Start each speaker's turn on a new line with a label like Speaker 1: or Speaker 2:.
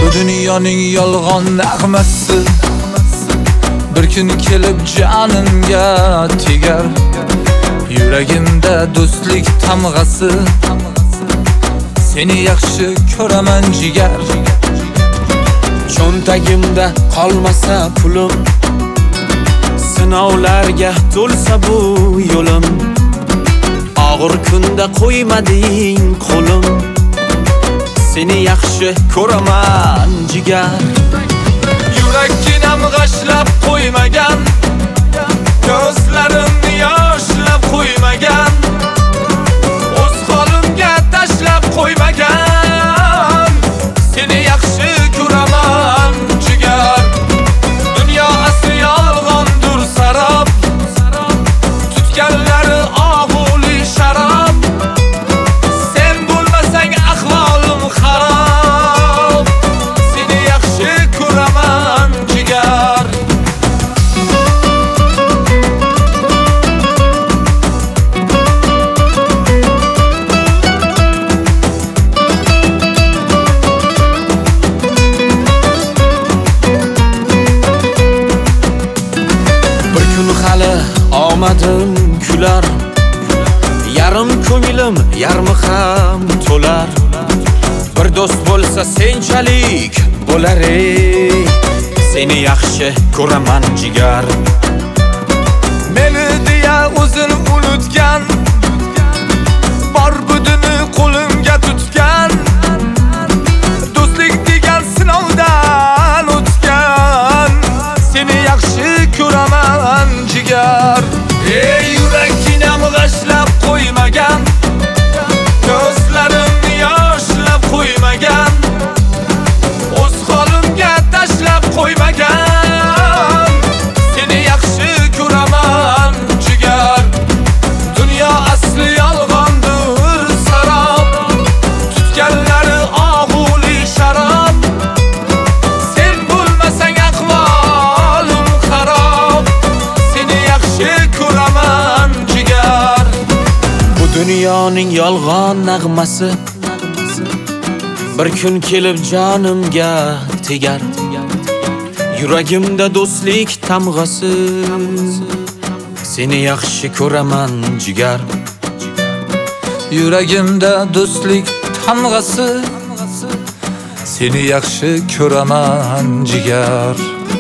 Speaker 1: dunyoning yolg'on nag'masi bir kun kelib jonimga tegar. Yuragimda do'stlik tamg'asi, seni yaxshi ko'raman jigar.
Speaker 2: Cho'ntagimda qolmasa pulim, sinovlarga to'lsa bu yo'lim. Og'ir kunda qo'ymading qo'lim, seni yaxshi ko'raman jigar.
Speaker 1: Yuraginam g'ashlab qo'ymagan, ko'zlarimni yoshlab qo'ymagan, o'z holimga tashlab qo'ymagan, seni yaxshi ko'raman jigar. Dunyo asli yolg'ondir sarob, tutganlari og'uli sharob. Sen bo'lmasang ahvolim xarob, seni yaxshi ko'raman jigar.
Speaker 2: Bir kun hali omadim kular, yarim ko'nglim yarmi ham to'lar. Bir do'st bo'lsa senchalik bo'lar ey, seni yaxshi ko'raman jigar.
Speaker 1: Meni deya o'zini unutgan, bor budini qo'limga tutgan, do'stlik degan sinovdan o'tgan, seni yaxshi ko'raman jigar. Ey yuraginam g'ashlab qo'ymagan, ko'zlarimni yoshlab qo'ymagan, o'z holimga tashlab qo'ymagan, seni yaxshi ko'raman jigar. Dunyo asli yolg'ondir sarob, tutganlari og'uli sharob. Sen bo'lmasang ahvolim xarob, seni yaxshi ko'raman jigar.
Speaker 2: Bu dunyoning yolg'on nag'masi bir kun kelib jonimga tegar. Yuragimda do'stlik tamg'asi, seni yaxshi ko'raman jigar.
Speaker 1: Yuragimda do'stlik tamg'asi, seni yaxshi ko'raman jigar.